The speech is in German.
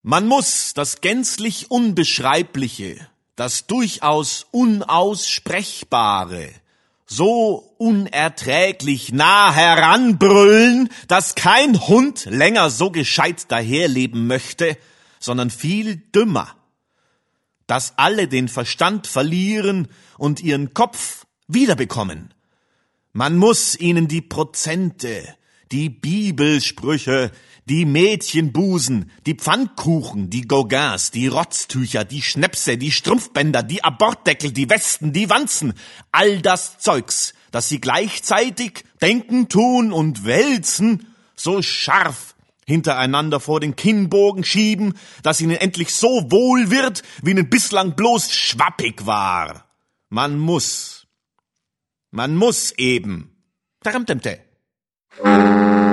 Man muss das gänzlich Unbeschreibliche, das durchaus Unaussprechbare, so unerträglich nah heranbrüllen, dass kein Hund länger so gescheit daherleben möchte, sondern viel dümmer, dass alle den Verstand verlieren und ihren Kopf wiederbekommen. Man muss ihnen die Prozente, die Bibelsprüche, die Mädchenbusen, die Pfannkuchen, die Gauguins, die Rotztücher, die Schnäpse, die Strumpfbänder, die Abortdeckel, die Westen, die Wanzen, all das Zeugs, das sie gleichzeitig denken, tun und wälzen, so scharf hintereinander vor den Kinnbogen schieben, dass ihnen endlich so wohl wird, wie ihnen bislang bloß schwappig war. Man muss eben. Taramtemte.